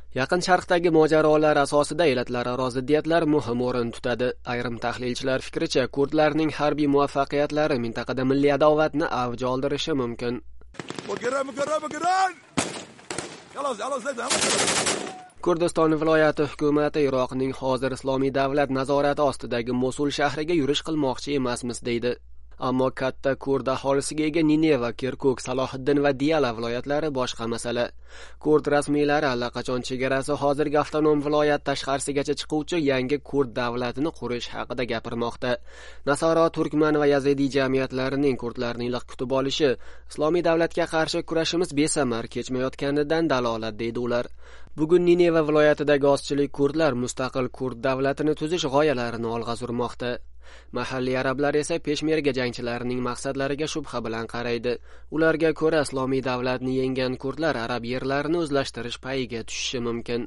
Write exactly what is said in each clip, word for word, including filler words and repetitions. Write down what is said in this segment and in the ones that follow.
Yaqin Sharqdagi mojarolar asosida elatlararo ziddiyatlar muhim o'rin tutadi. Ayrim tahlilchilar fikricha, kurdlarning harbiy muvaffaqiyatlari mintaqada milliy adovatni avj oldirishi mumkin. Kurdiston viloyati hukumati Iroqning hozir Islomiy davlat nazorati ostidagi Mosul shahriga yurish qilmoqchi emasmiz deydi. Ammo katta kurd aholisiga ega Nineva, Kirkuk, Salohiddin va Diyala viloyatlari boshqa masala. Kurd rasmiylari allaqachon chegarasi hozirgi avtonom viloyat tashqarisigacha chiquvchi yangi kurd davlatini qurish haqida gapirmoqda. Nasoro, turkman va yazidiy jamiyatlarining kurdlarni iliq kutib olishi Islomiy davlatga qarshi kurashimiz besamar kechmayotganidan dalolat deydi ular. Bugun Nineva viloyatidagi ozchilik kurdlar mustaqil kurd davlatini tuzish g'oyalarini olg'a surmoqda. Mahalliy arablar esa peshmerga jangchilarining maqsadlariga shubha bilan qaraydi. Ularga ko'ra Islomiy davlatni yengan kurdlar arab yerlarini o'zlashtirish payiga tushishi mumkin.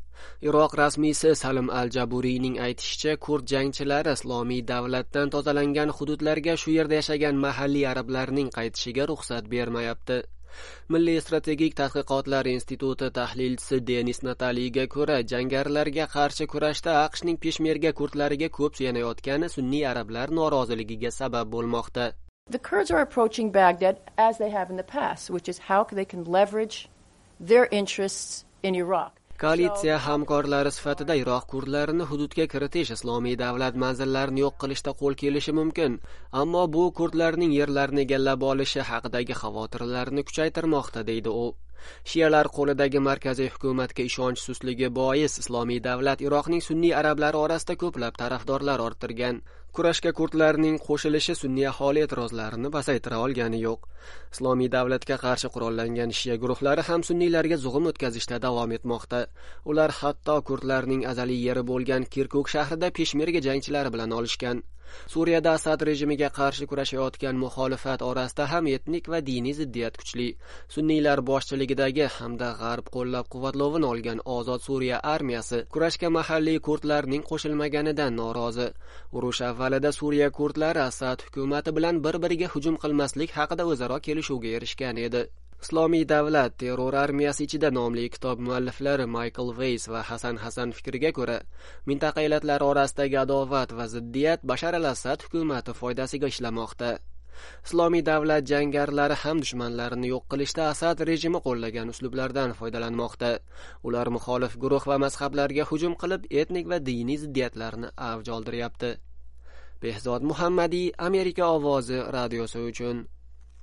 Iroq rasmiysi Salim al-Jaburiyning aytishicha, kurd jangchilari Islomiy davlatdan tozalangan hududlarga shu yerda yashagan mahalliy arablarning qaytishiga ruxsat bermayapti. Milliy strategik tadqiqotlar instituti tahlilchisi Denis Nataliga ko'ra, jangarilarga qarshi kurashda AQShning peshmerga kurdlariga ko'p suyanayotgani sunniy arablar noroziligiga sabab bo'lmoqda. The Kurds are approaching Baghdad as they have in the past, which is how they can leverage their interests in Iraq. Koalitsiya hamkorlari sifatida Iroq kurdlarini hududga kiritish Islomiy davlat manzillarini yo'q qilishda qo'l kelishi mumkin, ammo bu kurdlarning yerlarini egallab olishi haqidagi xavotirlarni kuchaytirmoqda deydi u. Shialar qo'lidagi markaziy hukumatga ishonch susligi bois Islomiy davlat Iroqning sunniy arablari orasida ko'plab tarafdorlar orttirgan. Kurashga kurdlarning qo'shilishi sunniy aholi e'tirozlarini pasaytira olgani yo'q. Islomiy davlatga qarshi qurollangan shia guruhlari ham sunniylarga zug'um o'tkazishda davom etmoqda. Ular hatto kurdlarning azaliy yeri bo'lgan Kirkuk shahrida peshmerga jangchilari bilan olishgan. Suriyada Asad rejimiga qarshi kurashayotgan muxolifat orasida ham etnik va diniy ziddiyat kuchli. Sunniylar boshchiligidagi hamda g'arb qo'llab-quvvatlovini olgan Ozod Suriya armiyasi kurashga mahalliy kurdlarning qo'shilmaganidan norozi. Urush avvalida Suriya kurdlari Asad hukumati bilan bir-biriga hujum qilmaslik haqida o'zaro kelishuvga erishgan edi. Islomiy davlat terror armiyasi ichida nomli kitob mualliflari Michael Weiss va Hasan Hasan fikriga ko'ra, mintaqa ellatlari orasidagi adovat va ziddiyat Bashar al-Assad hukumati foydasiga ishlamoqda. Islomiy davlat jangarilari ham dushmanlarini yo'q qilishda Asad rejimi qo'llagan uslublardan foydalanmoqda. Ular muxolif guruh va mazhablarga hujum qilib, etnik va diniy ziddiyatlarni avj oldiryapti. Behzod Muhammadiy, Amerika ovozi radiosi uchun